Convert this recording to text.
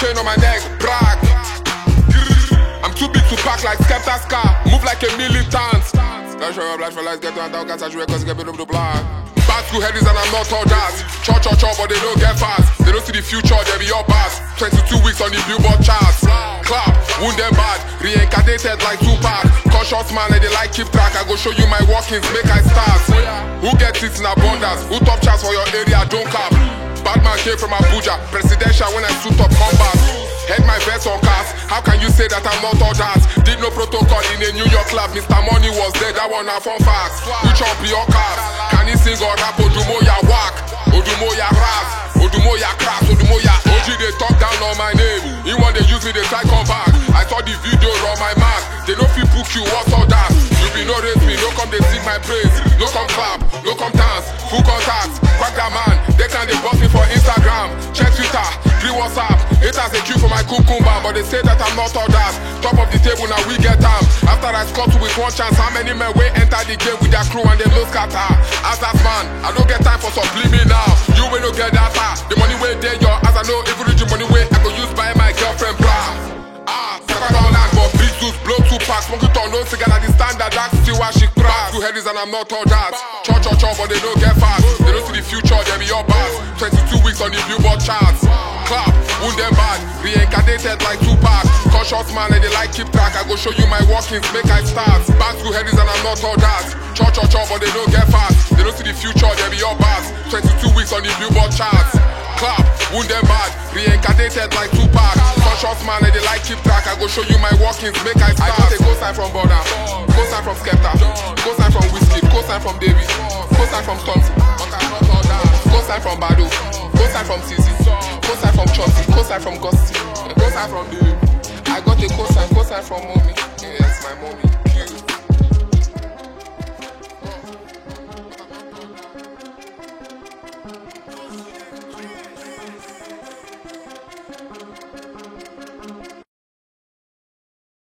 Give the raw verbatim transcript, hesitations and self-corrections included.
chain on my neck, brag. I'm too big to pack like Skepta's car, move like a militant. Don't show up, life for life, get on down, cause I should cause get rid of the block. Bad school headies and I'm not all that. Chop, chop, chop, but they don't get fast. They don't see the future, they be your past. twenty-two weeks on the Billboard charts. Clap, wound them bad, reincarnated like Tupac. Conscious man, and they like keep track. I go show you my workings, make I start. Who gets it in abundance? Who top charts for your area, don't cap. Batman came from Abuja, presidential when I suit up combat. Head my vest on cars, how can you say that I'm not all that? Did no protocol in a New York club, Mister Money was there, that one a fun facts. Which one be your cars? Can he sing or rap? Odumoya whack, Odumoya rap, Odumoya crass, Odumoya O G they talk down on my name. He want they use me, they try come back. I saw the video on my mark, they no fit book you, what's all that? You be no raise me, no come they sing my praise. No come clap, no come dance, full contact. Quack that man, they can they boss me for Instagram. Check Twitter, free WhatsApp. Haters they queue for my cucumber, but they say that I'm not all that. Top of the table now we get time. After I score two with one chance, how many men will enter the game with their crew and they no scatter? As that man, I don't get time for subliminal now. You will no get that far. The money way there, your as I know, even the money way I go use buy my girlfriend bra. Ah, second round land, but big juice, blow two packs, smoke it on no cigar at the standard, that's still why she crack. Two headies and I'm not all that. Chop, chop, chop, but they don't get fast. They don't see the future, they be your boss. twenty-two weeks on the Billboard charts. Clap, wound them bad, reincarnated like Tupac. Conscious man, and they like keep track. I go show you my workings, make I start. Back to headies and I'm not all that. Chop, chop, chop, but they don't get fast. They don't see the future, they be your boss. twenty-two weeks on the Billboard charts. Clap, wound them bad, reincarnated like Tupac. Conscious man, and they like keep track. I go show you my workings, make I start. I got a co-sign from Border, co-sign from Skepta, co-sign from Whiskey, co-sign from David, co-sign from Stormzy, co-sign from Bado, co-sign from C Z, co-sign from Chelsea, co-sign from Gusty, co-sign from David. I got a co-sign, co-sign from mommy. Yes, my mommy.